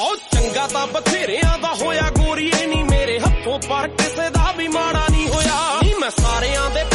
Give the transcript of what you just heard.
ਉਹ ਚੰਗਾ ਤਾਂ ਬਥੇਰਿਆਂ ਦਾ ਹੋਇਆ ਗੋਰੀਏ ਨੀ ਮੇਰੇ ਹੱਥੋਂ, ਪਰ ਕਿਸੇ ਦਾ ਵੀ ਮਾੜਾ ਨਹੀਂ ਹੋਇਆ ਨੀ। ਮੈਂ ਸਾਰਿਆਂ ਦੇ